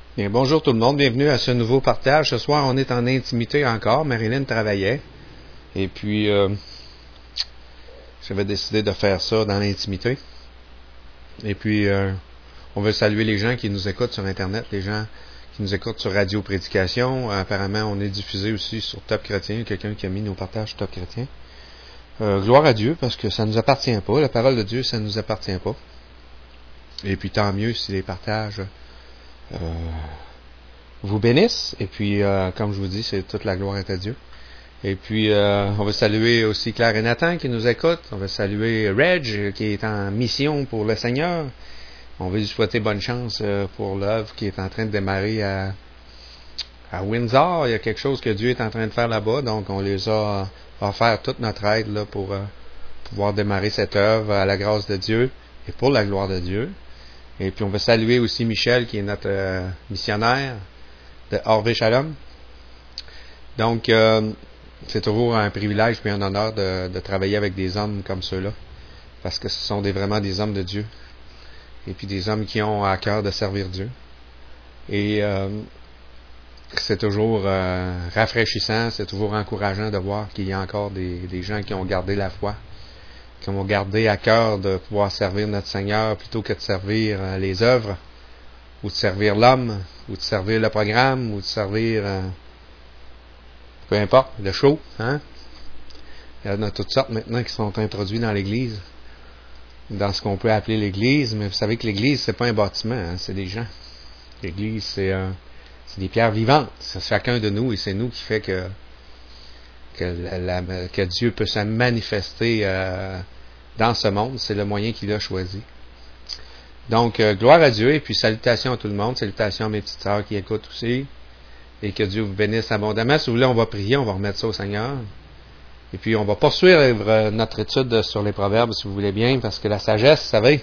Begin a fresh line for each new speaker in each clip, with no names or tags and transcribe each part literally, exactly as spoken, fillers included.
Bien, bonjour tout le monde, bienvenue à ce nouveau partage. Ce soir, on est en intimité encore. Marilyn travaillait. Et puis, euh, j'avais décidé de faire ça dans l'intimité. Et puis, euh, on veut saluer les gens qui nous écoutent sur Internet, les gens qui nous écoutent sur Radio Prédication. Apparemment, on est diffusé aussi sur Top Chrétien. Quelqu'un qui a mis nos partages sur Top Chrétien. Euh, gloire à Dieu, parce que ça ne nous appartient pas. La parole de Dieu, ça ne nous appartient pas. Et puis, tant mieux si les partages euh, vous bénissent. Et puis, euh, comme je vous dis, c'est toute la gloire est à Dieu. Et puis, euh, on veut saluer aussi Claire et Nathan qui nous écoutent. On veut saluer Reg qui est en mission pour le Seigneur. On veut lui souhaiter bonne chance pour l'œuvre qui est en train de démarrer à, à Windsor. Il y a quelque chose que Dieu est en train de faire là-bas. Donc, on les a offert toute notre aide là, pour euh, pouvoir démarrer cette œuvre à la grâce de Dieu et pour la gloire de Dieu. Et puis, on veut saluer aussi Michel qui est notre euh, missionnaire de Orvé Shalom. Donc, euh, c'est toujours un privilège et un honneur de, de travailler avec des hommes comme ceux-là, parce que ce sont des, vraiment des hommes de Dieu, et puis des hommes qui ont à cœur de servir Dieu. Et euh, c'est toujours euh, rafraîchissant, c'est toujours encourageant de voir qu'il y a encore des, des gens qui ont gardé la foi, qui ont gardé à cœur de pouvoir servir notre Seigneur plutôt que de servir euh, les œuvres, ou de servir l'homme, ou de servir le programme, ou de servir, euh, peu importe, le show. Hein? Il y en a toutes sortes maintenant qui sont introduits dans l'Église, dans ce qu'on peut appeler l'Église, mais vous savez que l'Église, c'est pas un bâtiment, hein? C'est des gens. L'Église, c'est, euh, c'est des pierres vivantes. C'est chacun de nous, et c'est nous qui fait que, que, la, la, que Dieu peut se manifester euh, dans ce monde. C'est le moyen qu'il a choisi. Donc, euh, gloire à Dieu, et puis salutations à tout le monde, salutations à mes petites sœurs qui écoutent aussi, et que Dieu vous bénisse abondamment. Si vous voulez, on va prier, on va remettre ça au Seigneur, et puis on va poursuivre notre étude sur les proverbes, si vous voulez bien, parce que la sagesse, vous savez,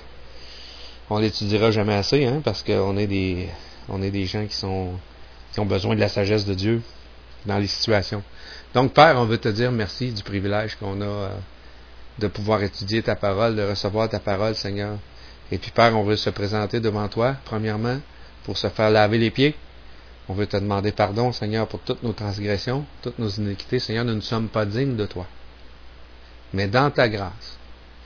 on l'étudiera jamais assez, hein, parce qu'on est des, on est des gens qui sont, qui ont besoin de la sagesse de Dieu dans les situations. Donc, Père, on veut te dire merci du privilège qu'on a euh, de pouvoir étudier ta parole, de recevoir ta parole, Seigneur. Et puis, Père, on veut se présenter devant toi, premièrement, pour se faire laver les pieds. On veut te demander pardon, Seigneur, pour toutes nos transgressions, toutes nos iniquités. Seigneur, nous ne sommes pas dignes de toi. Mais dans ta grâce,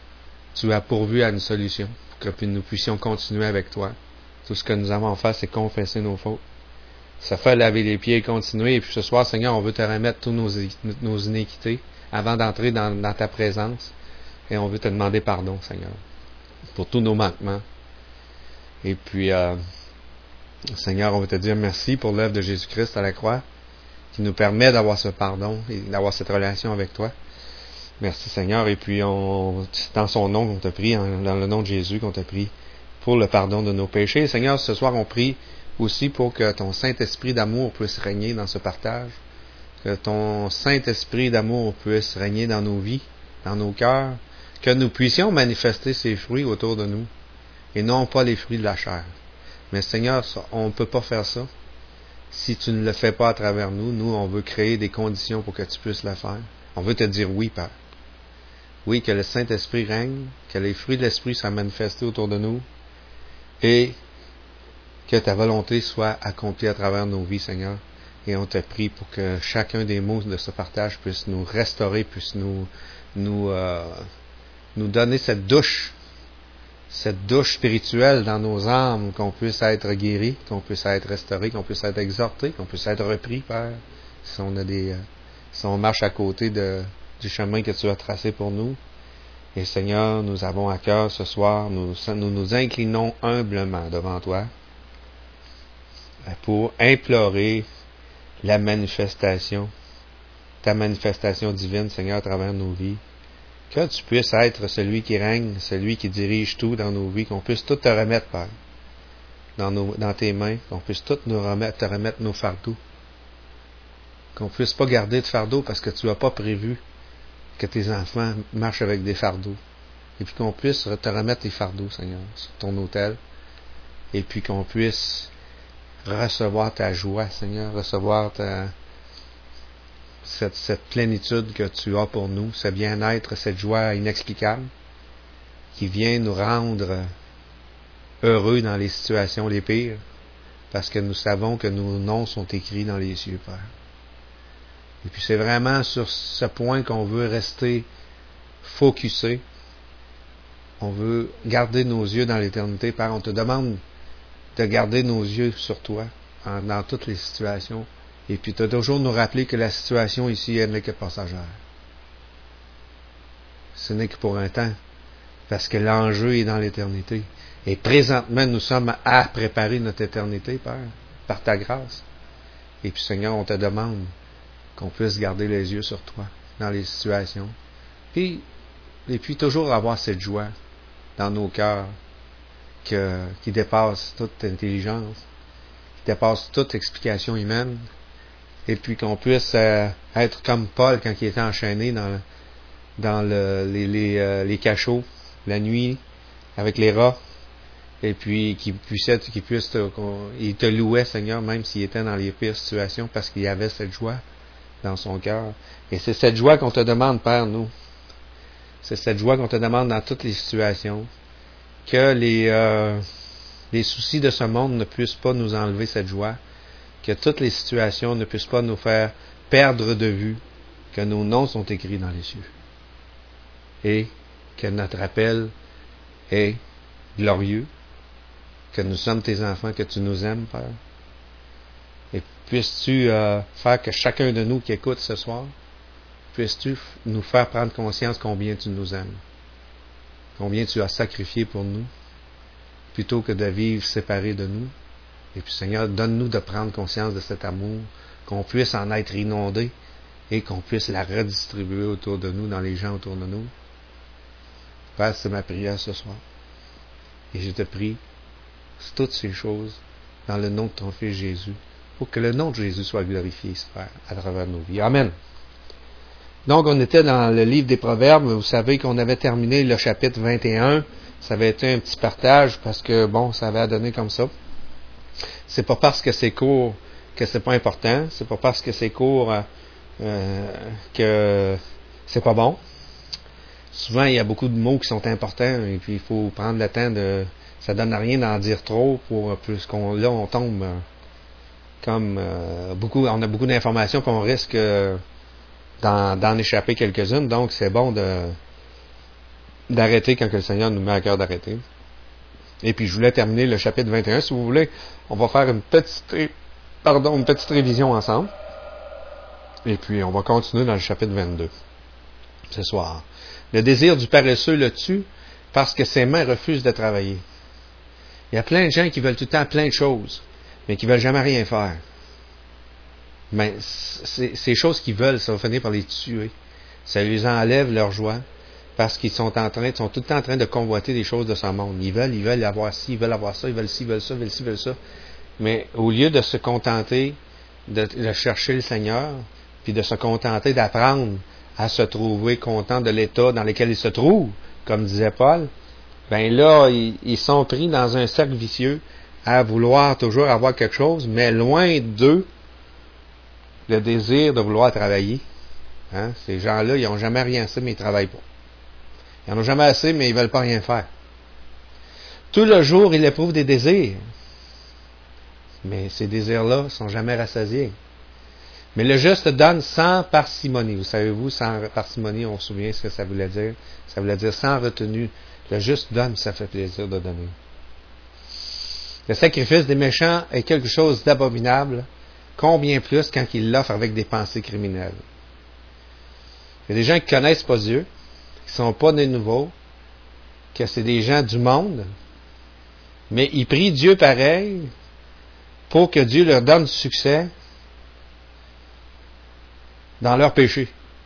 tu as pourvu à une solution pour que nous puissions continuer avec toi. Tout ce que nous avons à faire, c'est confesser nos fautes. Se faire laver les pieds et continuer. Et puis ce soir, Seigneur, on veut te remettre toutes nos, nos iniquités avant d'entrer dans, dans ta présence. Et on veut te demander pardon, Seigneur, pour tous nos manquements. Et puis, euh, Seigneur, on veut te dire merci pour l'œuvre de Jésus-Christ à la croix, qui nous permet d'avoir ce pardon et d'avoir cette relation avec toi. Merci, Seigneur. Et puis, on, c'est dans son nom qu'on te prie, dans le nom de Jésus qu'on te prie, pour le pardon de nos péchés. Seigneur, ce soir, on prie aussi pour que ton Saint-Esprit d'amour puisse régner dans ce partage, que ton Saint-Esprit d'amour puisse régner dans nos vies, dans nos cœurs, que nous puissions manifester ses fruits autour de nous, et non pas les fruits de la chair. Mais Seigneur, on ne peut pas faire ça si tu ne le fais pas à travers nous. Nous, on veut créer des conditions pour que tu puisses le faire. On veut te dire oui, Père. Oui, que le Saint-Esprit règne, que les fruits de l'Esprit soient manifestés autour de nous, et que ta volonté soit accomplie à travers nos vies, Seigneur. Et on te prie pour que chacun des mots de ce partage puisse nous restaurer, puisse nous, nous, euh, nous donner cette douche, cette douche spirituelle dans nos âmes, qu'on puisse être guéri, qu'on puisse être restauré, qu'on puisse être exhorté, qu'on puisse être repris, Père, si on a des, si on marche à côté de, du chemin que tu as tracé pour nous. Et Seigneur, nous avons à cœur ce soir, nous nous, nous inclinons humblement devant toi pour implorer la manifestation, ta manifestation divine, Seigneur, à travers nos vies. Que tu puisses être celui qui règne, celui qui dirige tout dans nos vies, qu'on puisse tout te remettre, Père, dans, nos, dans tes mains, qu'on puisse tout nous remettre, te remettre nos fardeaux, qu'on puisse pas garder de fardeau parce que tu n'as pas prévu que tes enfants marchent avec des fardeaux, et puis qu'on puisse te remettre les fardeaux, Seigneur, sur ton autel, et puis qu'on puisse recevoir ta joie, Seigneur, recevoir ta Cette, cette plénitude que tu as pour nous, ce bien-être, cette joie inexplicable qui vient nous rendre heureux dans les situations les pires, parce que nous savons que nos noms sont écrits dans les cieux, Père. Et puis c'est vraiment sur ce point qu'on veut rester focusé. On veut garder nos yeux dans l'éternité. Père, on te demande de garder nos yeux sur toi en, dans toutes les situations. Et puis de toujours nous rappeler que la situation ici, elle n'est que passagère. Ce n'est que pour un temps, parce que l'enjeu est dans l'éternité. Et présentement, nous sommes à préparer notre éternité, Père, par ta grâce. Et puis Seigneur, on te demande qu'on puisse garder les yeux sur toi dans les situations. Puis, et puis toujours avoir cette joie dans nos cœurs que, qui dépasse toute intelligence, qui dépasse toute explication humaine. Et puis qu'on puisse euh, être comme Paul quand il était enchaîné dans, dans le, les, les, euh, les cachots, la nuit, avec les rats. Et puis qu'il puisse être, qu'il puisse te, il te louait, Seigneur, même s'il était dans les pires situations, parce qu'il y avait cette joie dans son cœur. Et c'est cette joie qu'on te demande, Père, nous. C'est cette joie qu'on te demande dans toutes les situations. Que les, euh, les soucis de ce monde ne puissent pas nous enlever cette joie. Que toutes les situations ne puissent pas nous faire perdre de vue que nos noms sont écrits dans les cieux. Et que notre appel est glorieux. Que nous sommes tes enfants, que tu nous aimes, Père. Et puisses-tu euh, faire que chacun de nous qui écoute ce soir, puisses-tu nous faire prendre conscience combien tu nous aimes, combien tu as sacrifié pour nous, plutôt que de vivre séparés de nous. Et puis Seigneur, donne-nous de prendre conscience de cet amour, qu'on puisse en être inondé et qu'on puisse la redistribuer autour de nous, dans les gens autour de nous. Père, c'est ma prière ce soir. Et je te prie, toutes ces choses, dans le nom de ton Fils Jésus, pour que le nom de Jésus soit glorifié, Père, à travers nos vies. Amen. Donc, on était dans le livre des Proverbes. Vous savez qu'on avait terminé le chapitre vingt et un. Ça avait été un petit partage parce que, bon, ça avait donné comme ça. C'est pas parce que c'est court que c'est pas important. C'est pas parce que c'est court euh, que c'est pas bon. Souvent, il y a beaucoup de mots qui sont importants et puis il faut prendre le temps de... Ça donne rien d'en dire trop pour plus qu'on là on tombe euh, comme euh, beaucoup, on a beaucoup d'informations qu'on risque euh, d'en, d'en échapper quelques-unes. Donc c'est bon de d'arrêter quand que le Seigneur nous met à cœur d'arrêter. Et puis je voulais terminer le chapitre vingt et un. Si vous voulez, on va faire une petite pardon une petite révision ensemble. Et puis on va continuer dans le chapitre vingt-deux ce soir. Le désir du paresseux le tue parce que ses mains refusent de travailler. Il y a plein de gens qui veulent tout le temps plein de choses, mais qui veulent jamais rien faire. Mais c'est, ces choses qu'ils veulent, ça va finir par les tuer. Ça les enlève leur joie, parce qu'ils sont en train, ils sont tout le temps en train de convoiter des choses de ce monde. Ils veulent, ils veulent avoir ci, ils veulent avoir ça, ils veulent ci, ils veulent ça, ils veulent ci, ils veulent ça. Mais au lieu de se contenter de, de chercher le Seigneur, puis de se contenter d'apprendre à se trouver content de l'état dans lequel ils se trouvent, comme disait Paul, ben là, ils, ils sont pris dans un cercle vicieux à vouloir toujours avoir quelque chose, mais loin d'eux, le désir de vouloir travailler. Hein? Ces gens-là, ils n'ont jamais rien assez, mais ils ne travaillent pas. Ils n'en ont jamais assez, mais ils ne veulent pas rien faire. Tout le jour, ils éprouvent des désirs. Mais ces désirs-là ne sont jamais rassasiés. Mais le juste donne sans parcimonie. Vous savez-vous, sans parcimonie, on se souvient ce que ça voulait dire. Ça voulait dire sans retenue. Le juste donne, ça fait plaisir de donner. Le sacrifice des méchants est quelque chose d'abominable, combien plus quand ils l'offrent avec des pensées criminelles. Il y a des gens qui ne connaissent pas Dieu, qui ne sont pas nés nouveaux, que c'est des gens du monde, mais ils prient Dieu pareil pour que Dieu leur donne du succès dans leur péché,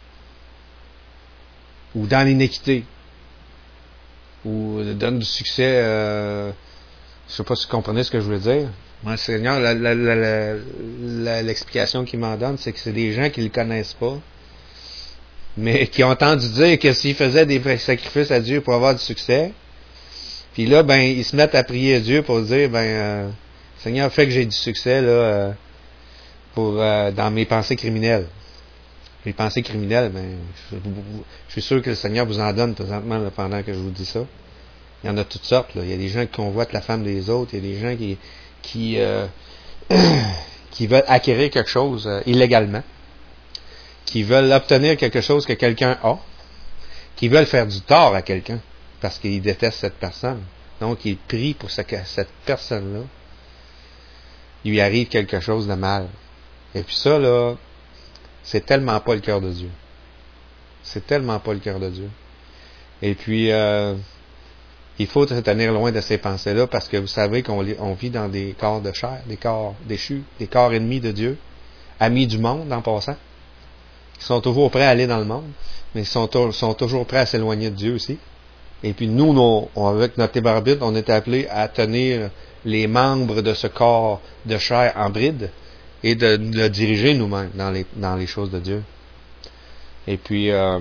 ou dans l'iniquité, ou donne du succès, euh, je ne sais pas si vous comprenez ce que je veux dire. Moi, Seigneur, la, la, la, la, la, l'explication qu'il m'en donne, c'est que c'est des gens qui ne le connaissent pas, mais qui ont entendu dire que s'ils faisaient des sacrifices à Dieu pour avoir du succès, puis là, ben, ils se mettent à prier à Dieu pour dire, ben, euh, Seigneur, fais que j'ai du succès là, euh, pour euh, dans mes pensées criminelles. Les pensées criminelles, ben, je, je suis sûr que le Seigneur vous en donne présentement là, pendant que je vous dis ça. Il y en a toutes sortes. Là. Il y a des gens qui convoitent la femme des autres. Il y a des gens qui, qui, euh, qui veulent acquérir quelque chose euh, illégalement, qui veulent obtenir quelque chose que quelqu'un a, qui veulent faire du tort à quelqu'un parce qu'ils détestent cette personne. Donc, ils prient pour ce que cette personne-là, il lui arrive quelque chose de mal. Et puis ça, là, c'est tellement pas le cœur de Dieu. C'est tellement pas le cœur de Dieu. Et puis, euh, il faut se tenir loin de ces pensées-là parce que vous savez qu'on on vit dans des corps de chair, des corps déchus, des corps ennemis de Dieu, amis du monde en passant. Ils sont toujours prêts à aller dans le monde, mais ils sont, sont toujours prêts à s'éloigner de Dieu aussi. Et puis nous, nous on, avec notre libre arbitre, on est appelés à tenir les membres de ce corps de chair en bride et de, de le diriger nous-mêmes dans les, dans les choses de Dieu. Et puis, euh,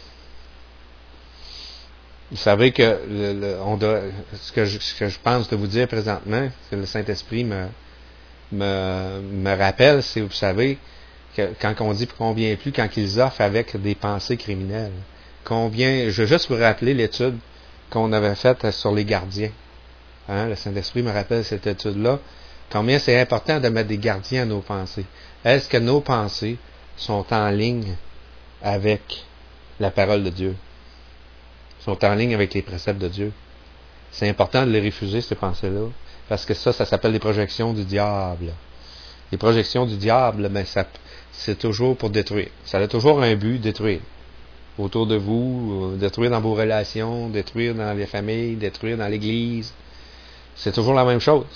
vous savez que le, le, on doit, ce, que je, ce que je pense de vous dire présentement, que le Saint-Esprit me, me, me rappelle, c'est, vous savez, que quand on dit combien plus, quand ils offrent avec des pensées criminelles. Combien, je veux juste vous rappeler l'étude qu'on avait faite sur les gardiens. Hein, le Saint-Esprit me rappelle cette étude-là. Combien c'est important de mettre des gardiens à nos pensées. Est-ce que nos pensées sont en ligne avec la parole de Dieu? Sont en ligne avec les préceptes de Dieu? C'est important de les refuser, ces pensées-là. Parce que ça, ça s'appelle les projections du diable. Les projections du diable, ben, ça, c'est toujours pour détruire. Ça a toujours un but, détruire. Autour de vous, détruire dans vos relations, détruire dans les familles, détruire dans l'Église. C'est toujours la même chose.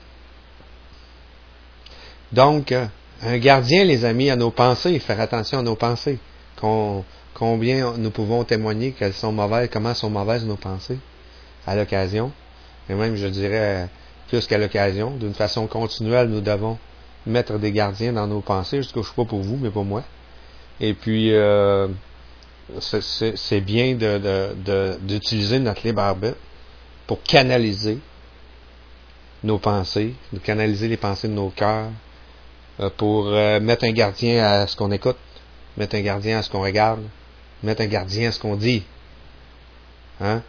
Donc, un gardien, les amis, à nos pensées, faire attention à nos pensées. Qu'on, combien nous pouvons témoigner qu'elles sont mauvaises, comment sont mauvaises nos pensées à l'occasion. Et même, je dirais, plus qu'à l'occasion, d'une façon continuelle, nous devons mettre des gardiens dans nos pensées. Je ne sais pas pour vous, mais pour moi. Et puis, euh, c'est, c'est, c'est bien de, de, de, d'utiliser notre libre arbitre pour canaliser nos pensées, de canaliser les pensées de nos cœurs, euh, pour euh, mettre un gardien à ce qu'on écoute, mettre un gardien à ce qu'on regarde, mettre un gardien à ce qu'on dit. Hein?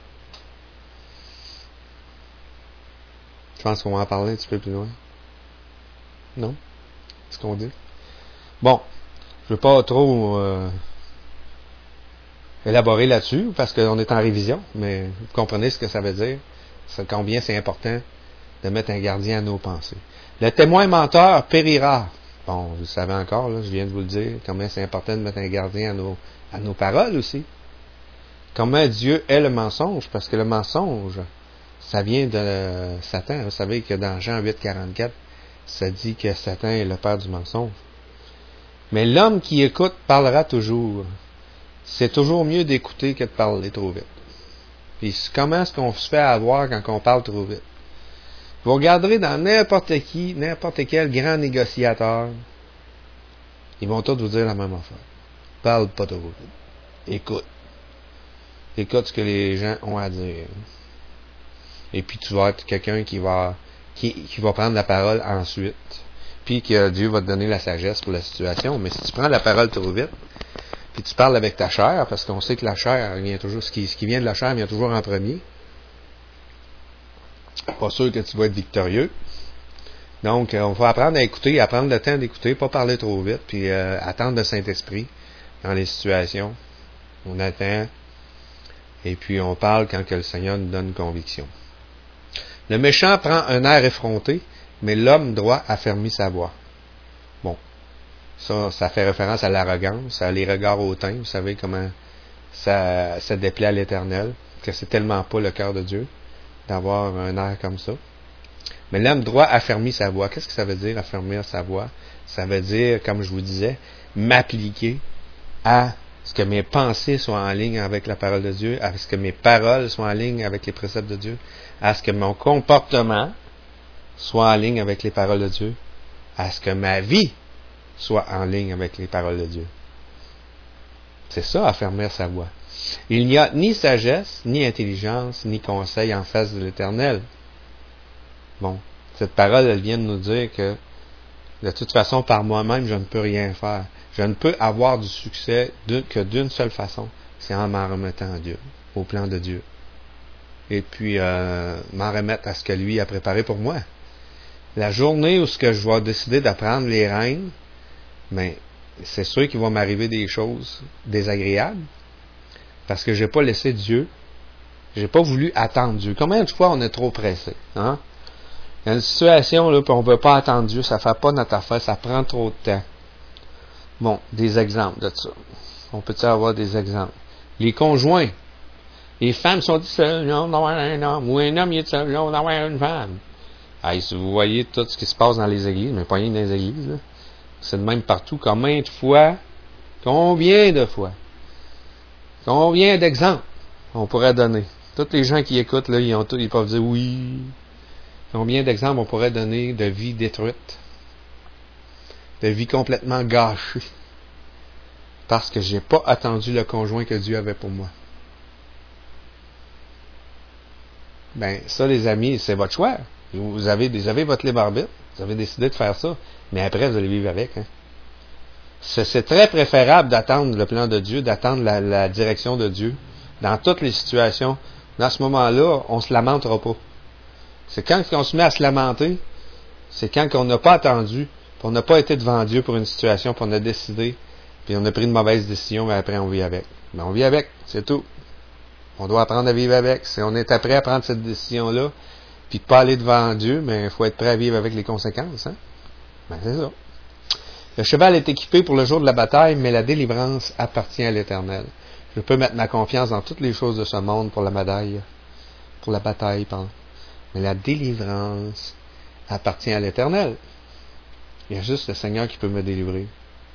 Je pense qu'on va en parler un petit peu plus loin. Non? Ce qu'on dit? Bon, je ne veux pas trop euh, élaborer là-dessus, parce qu'on est en révision, mais vous comprenez ce que ça veut dire, c'est combien c'est important de mettre un gardien à nos pensées. Le témoin menteur périra. Bon, vous le savez encore, là, je viens de vous le dire, combien c'est important de mettre un gardien à nos, à nos paroles aussi. Comment Dieu est le mensonge, parce que le mensonge, ça vient de Satan. Vous savez que dans Jean huit, quarante-quatre, ça dit que Satan est le père du mensonge. Mais l'homme qui écoute parlera toujours. C'est toujours mieux d'écouter que de parler trop vite. Puis comment est-ce qu'on se fait avoir quand on parle trop vite? Vous regarderez dans n'importe qui, n'importe quel grand négociateur, ils vont tous vous dire la même affaire. Parle pas trop vite. Écoute. Écoute ce que les gens ont à dire. Et puis tu vas être quelqu'un qui va qui, qui va prendre la parole ensuite. Puis que Dieu va te donner la sagesse pour la situation. Mais si tu prends la parole trop vite, puis tu parles avec ta chair, parce qu'on sait que la chair vient toujours, ce qui, ce qui vient de la chair vient toujours en premier. Pas sûr que tu vas être victorieux. Donc, on va apprendre à écouter, à prendre le temps d'écouter, pas parler trop vite, puis euh, attendre le Saint-Esprit dans les situations. On attend, et puis on parle quand que le Seigneur nous donne conviction. Le méchant prend un air effronté, mais l'homme droit affermit sa voix. Bon, ça, ça fait référence à l'arrogance, à les regards hautains. Vous savez comment ça, ça déplaît à l'Éternel, que c'est tellement pas le cœur de Dieu d'avoir un air comme ça. Mais l'homme droit affermit sa voix. Qu'est-ce que ça veut dire, affermir sa voix? Ça veut dire, comme je vous disais, m'appliquer à ce que mes pensées soient en ligne avec la parole de Dieu, à ce que mes paroles soient en ligne avec les préceptes de Dieu, à ce que mon comportement soit en ligne avec les paroles de Dieu, à ce que ma vie soit en ligne avec les paroles de Dieu. C'est ça, affermir sa voix. Il n'y a ni sagesse, ni intelligence, ni conseil en face de l'Éternel. Bon, cette parole, elle vient de nous dire que, de toute façon, par moi-même, je ne peux rien faire. Je ne peux avoir du succès que d'une seule façon, c'est en m'en remettant à Dieu, au plan de Dieu. Et puis, euh, m'en remettre à ce que lui a préparé pour moi. La journée où ce que je vais décider de prendre les rênes, ben, c'est sûr qu'il va m'arriver des choses désagréables, parce que j'ai pas laissé Dieu, j'ai pas voulu attendre Dieu. Combien de fois on est trop pressé, hein? Il y a une situation là, puis on veut pas attendre Dieu, ça fait pas notre affaire, ça prend trop de temps. Bon, des exemples de ça. On peut-tu avoir des exemples? Les conjoints. Les femmes sont dites seules, non, d'avoir un homme, ou un homme il est seul, non, d'avoir une femme. Hey, si vous voyez tout ce qui se passe dans les églises, mais pas rien dans les églises, là, c'est de même partout. Combien de fois, combien de fois, combien d'exemples on pourrait donner? Tous les gens qui écoutent, là, ils, ont tout, ils peuvent dire oui. Combien d'exemples on pourrait donner de vie détruite, de vie complètement gâchée, parce que j'ai pas attendu le conjoint que Dieu avait pour moi. Ben, ça, les amis, c'est votre choix. Vous avez, vous avez votre libre arbitre. Vous avez décidé de faire ça. Mais après, vous allez vivre avec. Hein. C'est, c'est très préférable d'attendre le plan de Dieu, d'attendre la, la direction de Dieu. Dans toutes les situations, dans ce moment-là, on ne se lamentera pas. C'est quand on se met à se lamenter, c'est quand on n'a pas attendu, puis on n'a pas été devant Dieu pour une situation, puis on a décidé, puis on a pris une mauvaise décision, mais après on vit avec. Mais on vit avec, c'est tout. On doit apprendre à vivre avec. Si on est prêt à prendre cette décision-là, puis de pas aller devant Dieu, mais il faut être prêt à vivre avec les conséquences. Hein? Ben, c'est ça. Le cheval est équipé pour le jour de la bataille, mais la délivrance appartient à l'Éternel. Je peux mettre ma confiance dans toutes les choses de ce monde pour la médaille, pour la bataille, pardon. Mais la délivrance appartient à l'Éternel. Il y a juste le Seigneur qui peut me délivrer.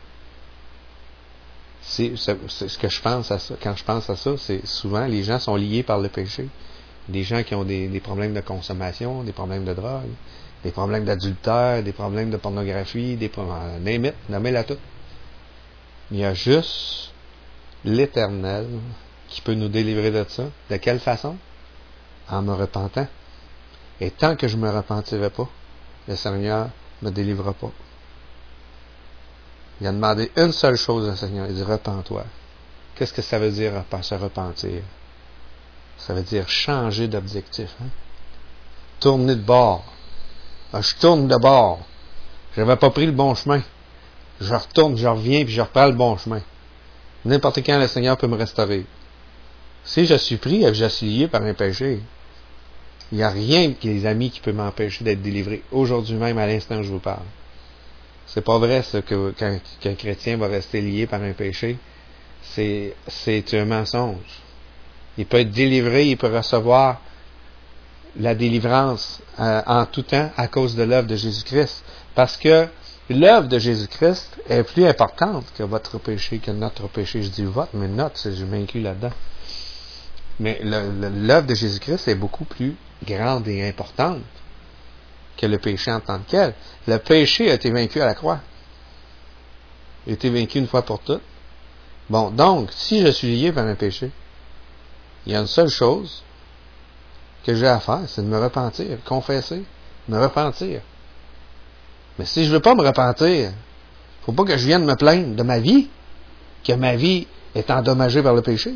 C'est, c'est, c'est ce que je pense à ça. Quand je pense à ça, c'est souvent les gens sont liés par le péché. Des gens qui ont des, des problèmes de consommation, des problèmes de drogue, des problèmes d'adultère, des problèmes de pornographie, des problèmes, name it, nommez-la tout. Il y a juste l'Éternel qui peut nous délivrer de ça. De quelle façon? En me repentant. Et tant que je ne me repentirai pas, le Seigneur ne me délivrera pas. Il a demandé une seule chose au Seigneur. Il dit, repens-toi. Qu'est-ce que ça veut dire se repentir? Ça veut dire changer d'objectif. Hein? Tourner de bord. Ah, je tourne de bord. Je n'avais pas pris le bon chemin. Je retourne, je reviens, puis je reprends le bon chemin. N'importe quand, le Seigneur peut me restaurer. Si je suis pris et je suis lié par un péché, il n'y a rien, les amis, qui peut m'empêcher d'être délivré. Aujourd'hui même, à l'instant où je vous parle. C'est pas vrai, ça, que, qu'un, qu'un chrétien va rester lié par un péché. C'est, c'est un mensonge. Il peut être délivré, il peut recevoir la délivrance euh, en tout temps à cause de l'œuvre de Jésus-Christ. Parce que l'œuvre de Jésus-Christ est plus importante que votre péché, que notre péché. Je dis votre, mais notre, je m'inclus là-dedans. Mais le, le, l'œuvre de Jésus-Christ est beaucoup plus grande et importante que le péché en tant que tel. Le péché a été vaincu à la croix. Il a été vaincu une fois pour toutes. Bon, donc, si je suis lié par un péché, il y a une seule chose que j'ai à faire, c'est de me repentir, confesser, me repentir. Mais si je ne veux pas me repentir, il ne faut pas que je vienne me plaindre de ma vie, que ma vie est endommagée par le péché.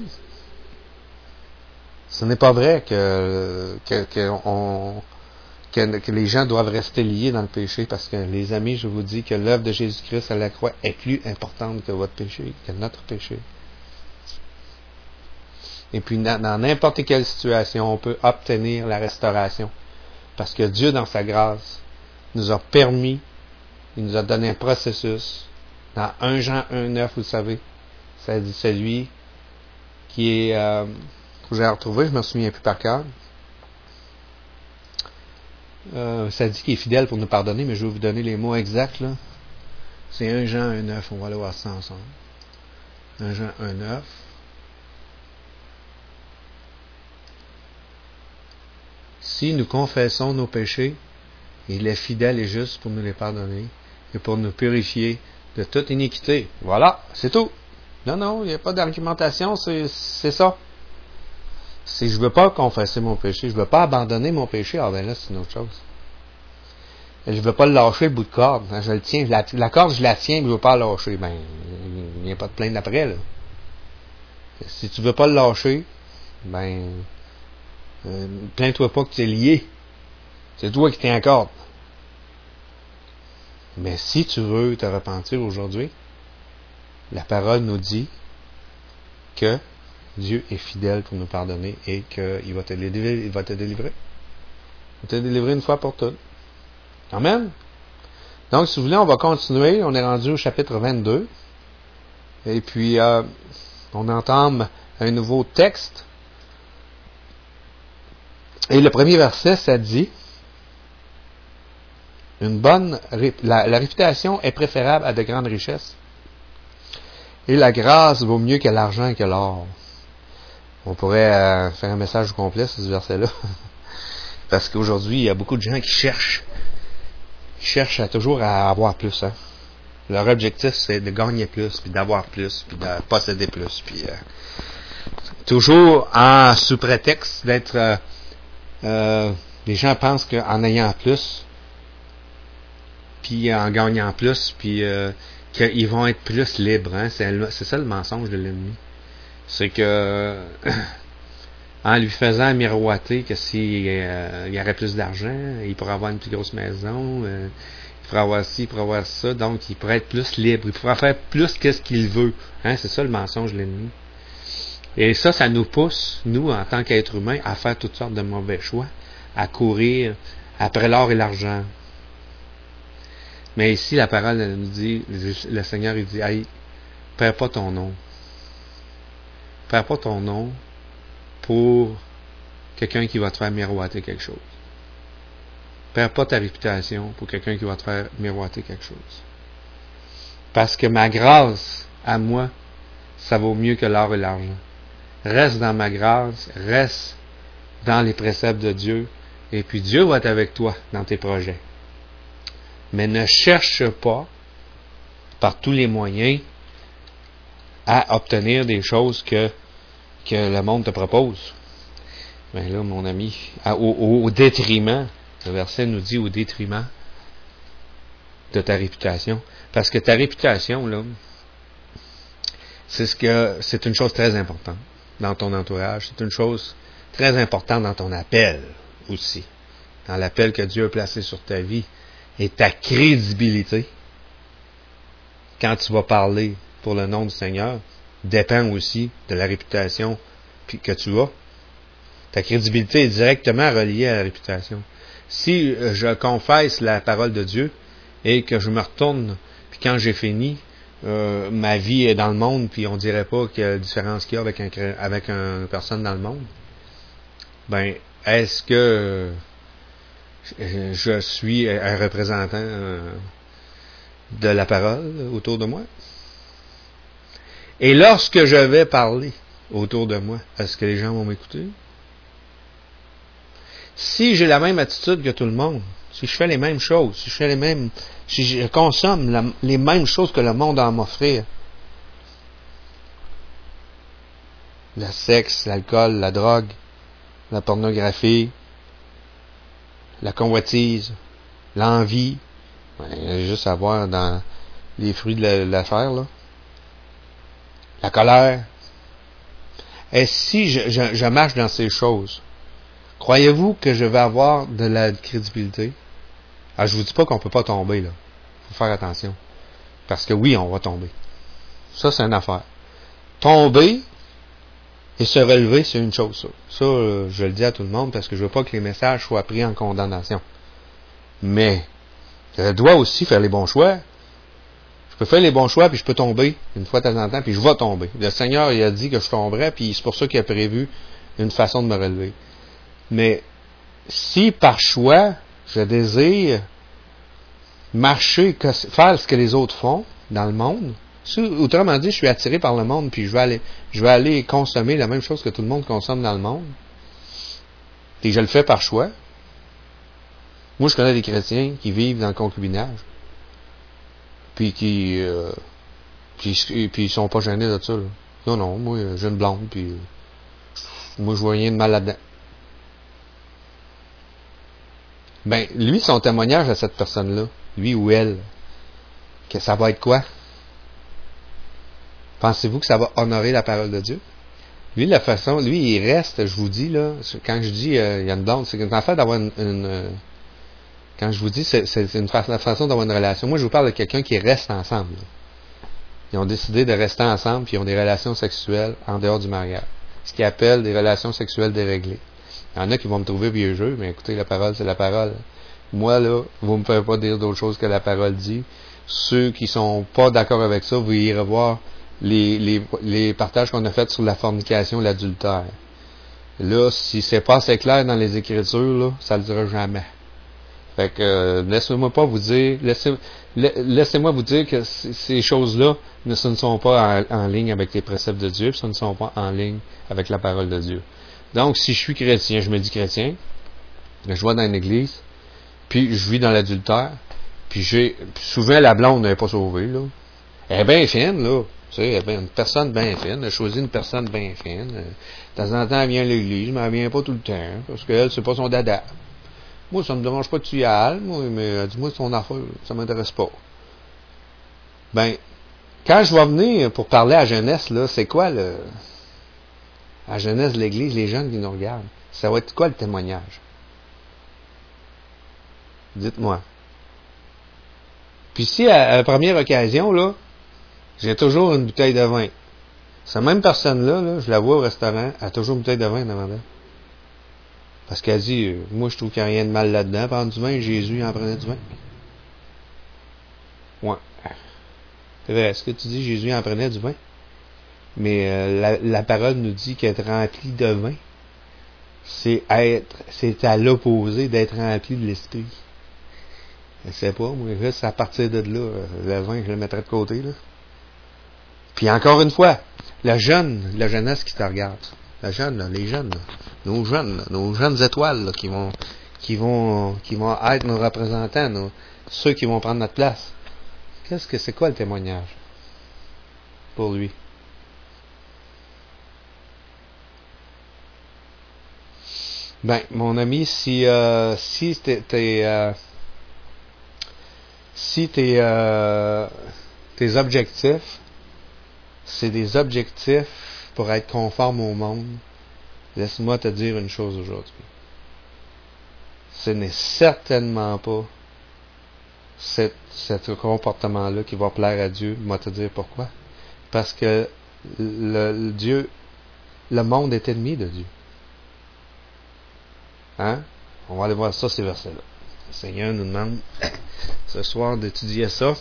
Ce n'est pas vrai que, que, que, on, que, que les gens doivent rester liés dans le péché, parce que, les amis, je vous dis que l'œuvre de Jésus-Christ à la croix est plus importante que votre péché, que notre péché. Et puis, dans, dans n'importe quelle situation, on peut obtenir la restauration. Parce que Dieu, dans sa grâce, nous a permis, il nous a donné un processus. Dans un Jean un neuf, vous savez, ça dit celui qui est... Euh, que j'ai retrouvé, je ne me souviens plus par cœur. Euh, ça dit qu'il est fidèle pour nous pardonner, mais je vais vous donner les mots exacts, là. C'est un Jean un neuf, on va aller voir ça ensemble. un Jean un neuf. Si nous confessons nos péchés, il est fidèle et juste pour nous les pardonner et pour nous purifier de toute iniquité. Voilà, c'est tout. Non, non, il n'y a pas d'argumentation, c'est, c'est ça. Si je ne veux pas confesser mon péché, je ne veux pas abandonner mon péché, ah ben là, c'est une autre chose. Je ne veux pas le lâcher le bout de corde. Hein, je le tiens, la, la corde, je la tiens, mais je ne veux pas la lâcher. Ben, il n'y a pas de plainte d'après, là. Si tu ne veux pas le lâcher, ben, euh, plains-toi pas que tu es lié. C'est toi qui t'es en corde. Mais si tu veux te repentir aujourd'hui, la parole nous dit que Dieu est fidèle pour nous pardonner et qu'il va te délivrer, il va te délivrer. Il va te délivrer une fois pour toutes. Amen. Donc, si vous voulez, on va continuer. On est rendu au chapitre vingt-deux. Et puis, euh, on entame un nouveau texte. Et le premier verset, ça dit, une bonne, la, la réputation est préférable à de grandes richesses. Et la grâce vaut mieux que l'argent et que l'or. On pourrait euh, faire un message complet sur ce verset-là. Parce qu'aujourd'hui, il y a beaucoup de gens qui cherchent, qui cherchent à, toujours à avoir plus. Hein. Leur objectif, c'est de gagner plus, puis d'avoir plus, puis de posséder plus. Puis euh, toujours en sous prétexte d'être... Euh, euh, les gens pensent qu'en ayant plus, puis en gagnant plus, puis euh, qu'ils vont être plus libres. Hein. C'est, c'est ça le mensonge de l'ennemi. C'est que en lui faisant miroiter que s'il euh, il y aurait plus d'argent, il pourrait avoir une plus grosse maison, euh, il pourrait avoir ci, il pourrait avoir ça, donc il pourrait être plus libre, il pourrait faire plus que ce qu'il veut. Hein. C'est ça le mensonge de l'ennemi. Et ça, ça nous pousse, nous, en tant qu'êtres humains, à faire toutes sortes de mauvais choix, à courir après l'or et l'argent. Mais ici, la parole elle nous dit, le Seigneur il dit, hey, perds pas ton nom. Perds pas ton nom pour quelqu'un qui va te faire miroiter quelque chose. Perds pas ta réputation pour quelqu'un qui va te faire miroiter quelque chose. Parce que ma grâce, à moi, ça vaut mieux que l'or et l'argent. Reste dans ma grâce, reste dans les préceptes de Dieu, et puis Dieu va être avec toi dans tes projets. Mais ne cherche pas, par tous les moyens, à obtenir des choses que, que le monde te propose. Mais là, mon ami, à, au, au détriment, le verset nous dit au détriment de ta réputation. Parce que ta réputation, là, c'est ce que c'est une chose très importante dans ton entourage. C'est une chose très importante dans ton appel aussi. Dans l'appel que Dieu a placé sur ta vie. Et ta crédibilité, quand tu vas parler pour le nom du Seigneur, dépend aussi de la réputation que tu as. Ta crédibilité est directement reliée à la réputation. Si je confesse la parole de Dieu et que je me retourne, puis quand j'ai fini, euh, ma vie est dans le monde, puis on dirait pas qu'il y a la différence qu'il y a avec un avec une personne dans le monde, ben, est-ce que je suis un représentant de la parole autour de moi? Et lorsque je vais parler autour de moi, est-ce que les gens vont m'écouter? Si j'ai la même attitude que tout le monde, si je fais les mêmes choses, si je fais les mêmes, si je consomme la, les mêmes choses que le monde a à m'offrir, le sexe, l'alcool, la drogue, la pornographie, la convoitise, l'envie, ben, juste à voir dans les fruits de la, l'affaire, là. La colère. Et si je, je, je marche dans ces choses, croyez-vous que je vais avoir de la crédibilité? Alors, je vous dis pas qu'on peut pas tomber, là. Faut faire attention. Parce que oui, on va tomber. Ça, c'est une affaire. Tomber et se relever, c'est une chose, ça. Ça, euh, je le dis à tout le monde parce que je veux pas que les messages soient pris en condamnation. Mais, je dois aussi faire les bons choix. Je peux faire les bons choix, puis je peux tomber une fois de temps en temps, puis je vais tomber. Le Seigneur, il a dit que je tomberais, puis c'est pour ça qu'il a prévu une façon de me relever. Mais, si par choix, je désire marcher, faire ce que les autres font dans le monde, si, autrement dit, je suis attiré par le monde, puis je vais aller, je vais aller consommer la même chose que tout le monde consomme dans le monde, et je le fais par choix. Moi, je connais des chrétiens qui vivent dans le concubinage, puis qui, euh, puis, puis ils sont pas gênés de ça, là. Non, non, moi, j'ai une blonde, puis moi, je vois rien de mal là-dedans. Ben, lui, son témoignage à cette personne-là, lui ou elle, que ça va être quoi? Pensez-vous que ça va honorer la parole de Dieu? Lui, la façon, lui, il reste, je vous dis, là, quand je dis, euh, il y a une blonde, c'est qu'en fait d'avoir une, une euh, Quand je vous dis, c'est, c'est une fa- la façon d'avoir une relation. Moi, je vous parle de quelqu'un qui reste ensemble. Là. Ils ont décidé de rester ensemble, puis ils ont des relations sexuelles en dehors du mariage. Ce qu'ils appellent des relations sexuelles déréglées. Il y en a qui vont me trouver vieux jeu, mais écoutez, la parole, c'est la parole. Moi, là, vous me ferez pas dire d'autre chose que la parole dit. Ceux qui sont pas d'accord avec ça, vous irez voir les, les, les partages qu'on a faits sur la fornication, l'adultère. Là, si c'est pas assez clair dans les Écritures, là, ça le dira jamais. Fait que, euh, laissez-moi pas vous dire, laissez, laissez-moi vous dire que c- ces choses-là, ne, ce ne sont pas en, en ligne avec les préceptes de Dieu, puis ce ne sont pas en ligne avec la parole de Dieu. Donc, si je suis chrétien, je me dis chrétien, je vais dans une église, puis je vis dans l'adultère, puis j'ai, puis souvent la blonde n'est pas sauvée, là. Elle est bien fine, là. Tu sais, elle est bien, une personne bien fine. Elle a choisi une personne bien fine. De temps en temps, elle vient à l'église, mais elle vient pas tout le temps, parce qu'elle, c'est pas son dada. Moi, ça me dérange pas de tuer à elle, moi, mais dis-moi son affaire, ça m'intéresse pas. Ben, quand je vais venir pour parler à la jeunesse, là, c'est quoi le, à la jeunesse de l'église, les jeunes qui nous regardent, ça va être quoi le témoignage? Dites-moi. Puis si, à, à la première occasion, là, j'ai toujours une bouteille de vin. Cette même personne-là, là, je la vois au restaurant, elle a toujours une bouteille de vin devant elle. Parce qu'elle dit, euh, moi je trouve qu'il n'y a rien de mal là-dedans, prendre du vin, Jésus en prenait du vin. Ouais. C'est vrai, ce que tu dis, Jésus en prenait du vin. Mais euh, la, la parole nous dit qu'être rempli de vin, c'est être, c'est à l'opposé d'être rempli de l'esprit. Je sais pas, moi, juste à partir de là, le vin, je le mettrais de côté, là. Puis encore une fois, la jeune, la jeunesse qui te regarde, la jeune, là, les jeunes, là, nos jeunes, là, nos jeunes étoiles là, qui vont, qui vont, qui vont être nos représentants, nos, ceux qui vont prendre notre place. Qu'est-ce que c'est quoi le témoignage pour lui? Ben, mon ami, si euh, si t'es, t'es euh, si t'es, euh, tes objectifs, c'est des objectifs pour être conforme au monde, laisse-moi te dire une chose aujourd'hui. Ce n'est certainement pas cet, cet comportement-là qui va plaire à Dieu. Moi te dire pourquoi. Parce que le, le Dieu, le monde est ennemi de Dieu. Hein? On va aller voir ça, ces versets-là. Le Seigneur nous demande ce soir d'étudier ça.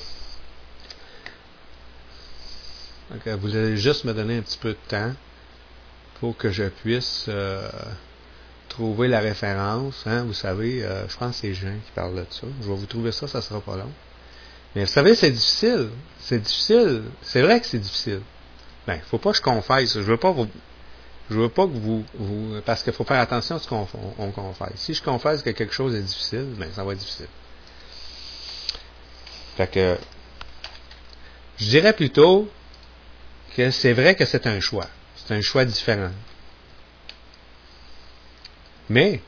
Donc, vous allez juste me donner un petit peu de temps pour que je puisse euh, trouver la référence. Hein? Vous savez, euh, je pense que c'est Jean qui parle de ça. Je vais vous trouver ça, ça sera pas long. Mais vous savez, c'est difficile. C'est difficile. C'est vrai que c'est difficile. Ben, il faut pas que je confesse. Je veux pas vous, je veux pas que vous, vous parce qu'il faut faire attention à ce qu'on on, on confesse. Si je confesse que quelque chose est difficile, ben ça va être difficile. Fait que je dirais plutôt que c'est vrai que c'est un choix. C'est un choix différent. Mais,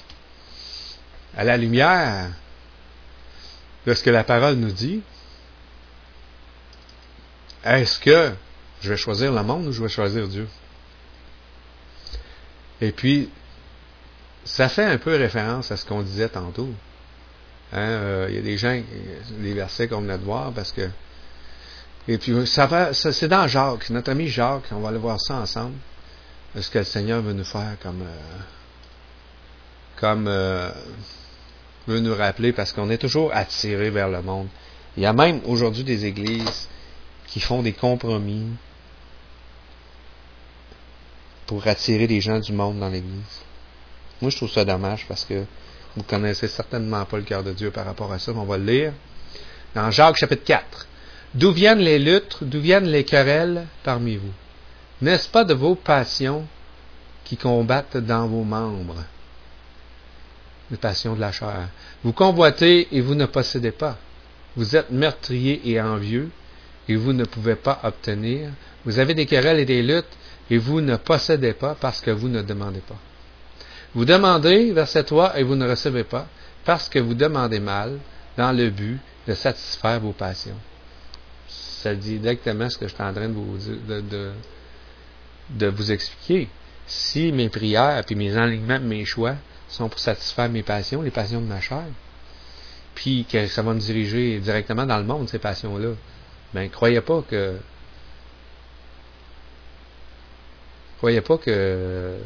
à la lumière de ce que la parole nous dit, est-ce que je vais choisir le monde ou je vais choisir Dieu? Et puis, ça fait un peu référence à ce qu'on disait tantôt. Hein, euh, il y a des gens, des versets qu'on venait de voir, parce que et puis, ça va, ça, c'est dans Jacques, notre ami Jacques, on va aller voir ça ensemble. Ce que le Seigneur veut nous faire comme, euh, comme, euh, veut nous rappeler, parce qu'on est toujours attiré vers le monde. Il y a même aujourd'hui des églises qui font des compromis pour attirer les gens du monde dans l'église. Moi, je trouve ça dommage, parce que vous connaissez certainement pas le cœur de Dieu par rapport à ça, mais on va le lire. Dans Jacques chapitre quatre. D'où viennent les luttes, d'où viennent les querelles parmi vous? N'est-ce pas de vos passions qui combattent dans vos membres? Les passions de la chair. Vous convoitez et vous ne possédez pas. Vous êtes meurtriers et envieux et vous ne pouvez pas obtenir. Vous avez des querelles et des luttes et vous ne possédez pas parce que vous ne demandez pas. Vous demandez, verset trois, et vous ne recevez pas parce que vous demandez mal dans le but de satisfaire vos passions. Ça dit exactement ce que je suis en train de vous, de, de, de vous expliquer. Si mes prières, puis mes enlignements, mes choix sont pour satisfaire mes passions, les passions de ma chair, puis que ça va nous diriger directement dans le monde, ces passions-là, ben, croyez pas que croyez pas que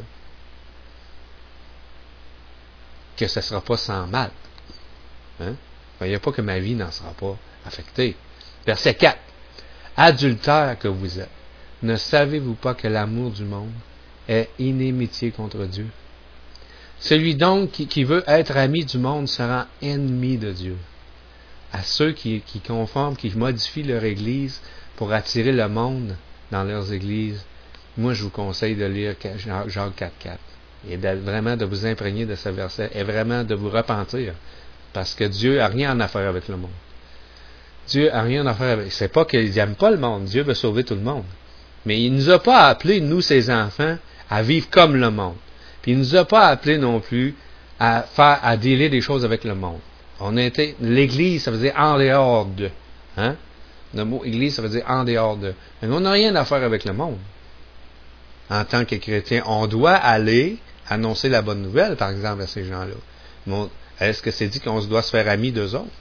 que ça ne sera pas sans mal. Hein? Croyez pas que ma vie n'en sera pas affectée. Verset quatre. Adultères que vous êtes, ne savez-vous pas que l'amour du monde est inimitié contre Dieu? Celui donc qui, qui veut être ami du monde sera ennemi de Dieu. À ceux qui, qui conforment, qui modifient leur Église pour attirer le monde dans leurs églises, moi je vous conseille de lire Jacques quatre quatre et de, vraiment de vous imprégner de ce verset et vraiment de vous repentir, parce que Dieu n'a rien à faire avec le monde. Dieu n'a rien à faire avec... C'est pas qu'il n'aime pas le monde, Dieu veut sauver tout le monde. Mais il ne nous a pas appelés, nous ses enfants, à vivre comme le monde. Puis il ne nous a pas appelés non plus à faire, à dealer des choses avec le monde. On a été, l'Église, ça veut dire en dehors de. Hein? Le mot Église, ça veut dire en dehors de. Mais on n'a rien à faire avec le monde. En tant que chrétien, on doit aller annoncer la bonne nouvelle, par exemple, à ces gens-là. Bon, est-ce que c'est dit qu'on doit se faire ami d'eux autres?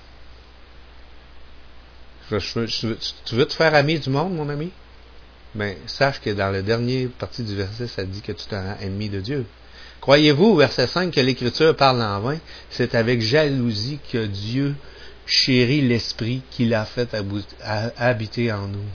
Je, je, je, tu veux te faire ami du monde, mon ami? Ben, sache que dans la dernière partie du verset, ça dit que tu te rends ennemi de Dieu. Croyez-vous, verset cinq, que l'Écriture parle en vain? C'est avec jalousie que Dieu chérit l'Esprit qu'il a fait habiter en nous.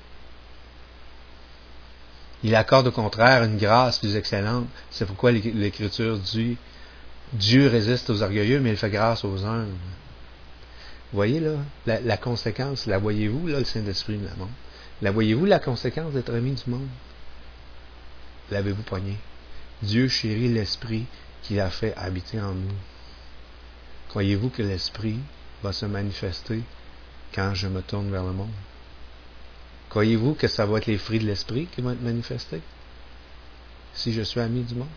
Il accorde au contraire une grâce plus excellente. C'est pourquoi l'Écriture dit Dieu résiste aux orgueilleux, mais il fait grâce aux humbles. Vous voyez là, la, la conséquence, la voyez-vous, là, le Saint-Esprit me la montre. La voyez-vous, la conséquence d'être ami du monde? L'avez-vous pogné? Dieu chérit l'Esprit qu'il a fait habiter en nous. Croyez-vous que l'Esprit va se manifester quand je me tourne vers le monde? Croyez-vous que ça va être les fruits de l'Esprit qui vont être manifestés si je suis ami du monde?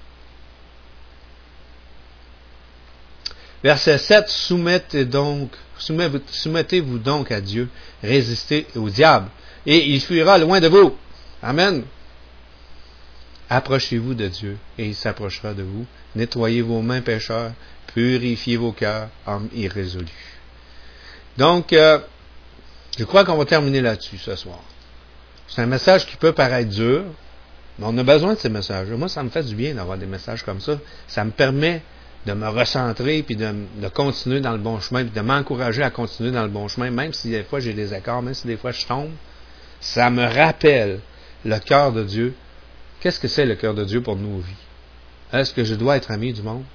Verset sept, soumettez donc, soumettez-vous donc à Dieu, résistez au diable, et il fuira loin de vous. Amen. Approchez-vous de Dieu, et il s'approchera de vous. Nettoyez vos mains pécheurs, purifiez vos cœurs, hommes irrésolus. Donc, euh, je crois qu'on va terminer là-dessus ce soir. C'est un message qui peut paraître dur, mais on a besoin de ces messages. Moi, ça me fait du bien d'avoir des messages comme ça. Ça me permet de me recentrer, puis de, de continuer dans le bon chemin, puis de m'encourager à continuer dans le bon chemin, même si des fois j'ai des écarts, même si des fois je tombe. Ça me rappelle le cœur de Dieu. Qu'est-ce que c'est le cœur de Dieu pour nos vies? Est-ce que je dois être ami du monde?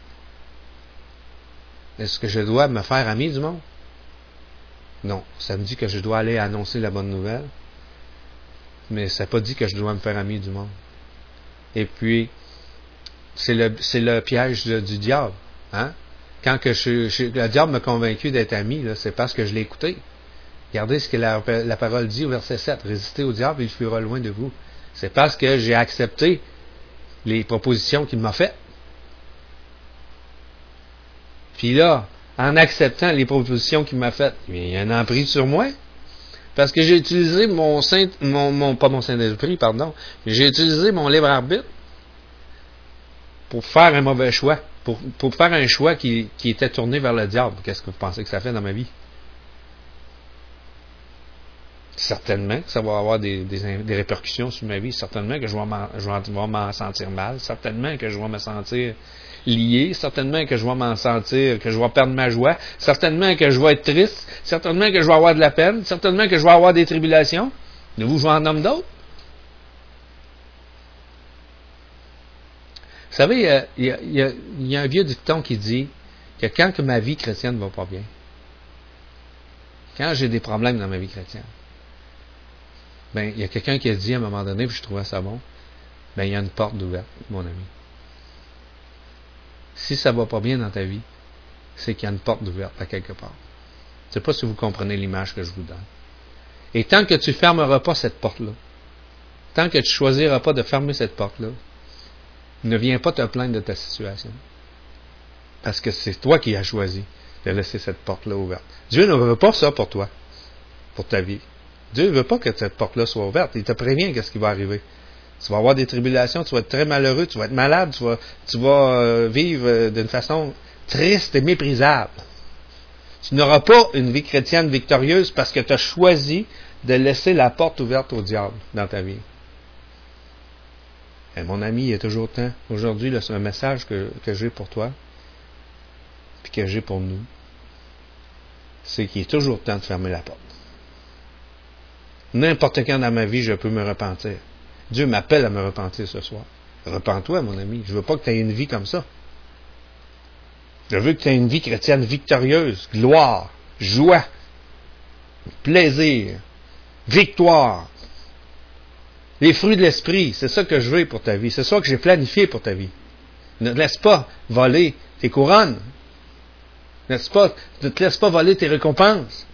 Est-ce que je dois me faire ami du monde? Non. Ça me dit que je dois aller annoncer la bonne nouvelle, mais ça n'a pas dit que je dois me faire ami du monde. Et puis, c'est le, c'est le piège de, du diable. Hein? Quand que je, je, le diable m'a convaincu d'être ami, là, c'est parce que je l'ai écouté. Regardez ce que la, la parole dit au verset sept. Résistez au diable, il fuira loin de vous. C'est parce que j'ai accepté les propositions qu'il m'a faites. Puis là, en acceptant les propositions qu'il m'a faites, il y a un emprise sur moi. Parce que j'ai utilisé mon saint, mon, mon, pas mon Saint-Esprit, pardon, mais j'ai utilisé mon libre arbitre pour faire un mauvais choix, pour, pour faire un choix qui, qui était tourné vers le diable. Qu'est-ce que vous pensez que ça fait dans ma vie? Certainement que ça va avoir des, des, des répercussions sur ma vie. Certainement que je vais, m'en, je vais m'en sentir mal. Certainement que je vais me sentir lié. Certainement que je vais m'en sentir, que je vais perdre ma joie. Certainement que je vais être triste. Certainement que je vais avoir de la peine. Certainement que je vais avoir des tribulations. De vous, je en nomme d'autres. Vous savez, il y, a, il, y a, il y a un vieux dicton qui dit que quand que ma vie chrétienne ne va pas bien, quand j'ai des problèmes dans ma vie chrétienne, ben, il y a quelqu'un qui a dit à un moment donné, puis je trouvais ça bon, ben, il y a une porte ouverte, mon ami. Si ça va pas bien dans ta vie, c'est qu'il y a une porte ouverte à quelque part. Je ne sais pas si vous comprenez l'image que je vous donne. Et tant que tu ne fermeras pas cette porte-là, tant que tu ne choisiras pas de fermer cette porte-là, ne viens pas te plaindre de ta situation. Parce que c'est toi qui as choisi de laisser cette porte-là ouverte. Dieu ne veut pas ça pour toi, pour ta vie. Dieu ne veut pas que cette porte-là soit ouverte. Il te prévient qu'est-ce qui va arriver. Tu vas avoir des tribulations, tu vas être très malheureux, tu vas être malade, tu vas, tu vas euh, vivre euh, d'une façon triste et méprisable. Tu n'auras pas une vie chrétienne victorieuse parce que tu as choisi de laisser la porte ouverte au diable dans ta vie. Et mon ami, il y a toujours temps. Aujourd'hui, là, c'est un message que, que j'ai pour toi, puis que j'ai pour nous. C'est qu'il est toujours temps de fermer la porte. N'importe quand dans ma vie, je peux me repentir. Dieu m'appelle à me repentir ce soir. Repens-toi, mon ami. Je veux pas que tu aies une vie comme ça. Je veux que tu aies une vie chrétienne victorieuse, gloire, joie, plaisir, victoire. Les fruits de l'esprit, c'est ça que je veux pour ta vie. C'est ça que j'ai planifié pour ta vie. Ne te laisse pas voler tes couronnes. Ne te, pas, ne te laisse pas voler tes récompenses.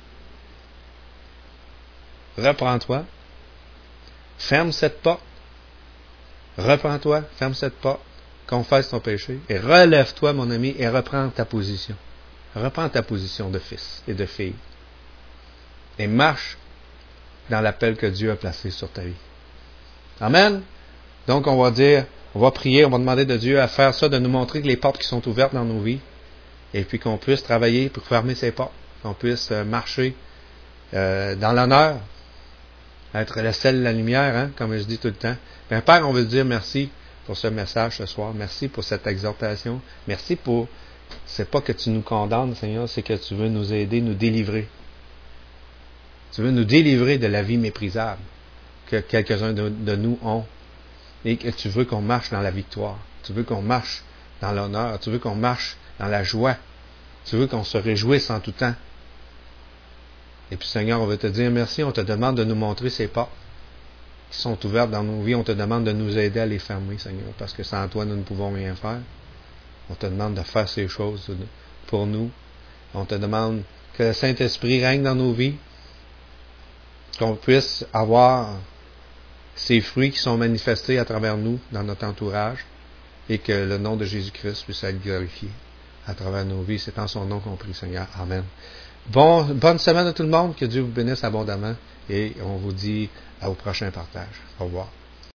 Reprends-toi. Ferme cette porte. Reprends-toi. Ferme cette porte. Confesse ton péché. Et relève-toi, mon ami, et reprends ta position. Reprends ta position de fils et de fille. Et marche dans l'appel que Dieu a placé sur ta vie. Amen. Donc, on va dire, on va prier, on va demander de Dieu à faire ça, de nous montrer que les portes qui sont ouvertes dans nos vies, et puis qu'on puisse travailler pour fermer ces portes, qu'on puisse marcher euh, dans l'honneur, être le sel, la lumière, hein, comme je dis tout le temps. Bien, Père, on veut te dire merci pour ce message ce soir. Merci pour cette exhortation. Merci pour, c'est pas que tu nous condamnes, Seigneur, c'est que tu veux nous aider, nous délivrer. Tu veux nous délivrer de la vie méprisable que quelques-uns de, de nous ont, et que tu veux qu'on marche dans la victoire. Tu veux qu'on marche dans l'honneur. Tu veux qu'on marche dans la joie. Tu veux qu'on se réjouisse en tout temps. Et puis, Seigneur, on veut te dire merci. On te demande de nous montrer ces portes qui sont ouvertes dans nos vies. On te demande de nous aider à les fermer, Seigneur, parce que sans toi, nous ne pouvons rien faire. On te demande de faire ces choses pour nous. On te demande que le Saint-Esprit règne dans nos vies, qu'on puisse avoir ces fruits qui sont manifestés à travers nous, dans notre entourage, et que le nom de Jésus-Christ puisse être glorifié à travers nos vies. C'est en son nom qu'on prie, Seigneur. Amen. Bon, bonne semaine à tout le monde. Que Dieu vous bénisse abondamment. Et on vous dit au prochain partage. Au revoir.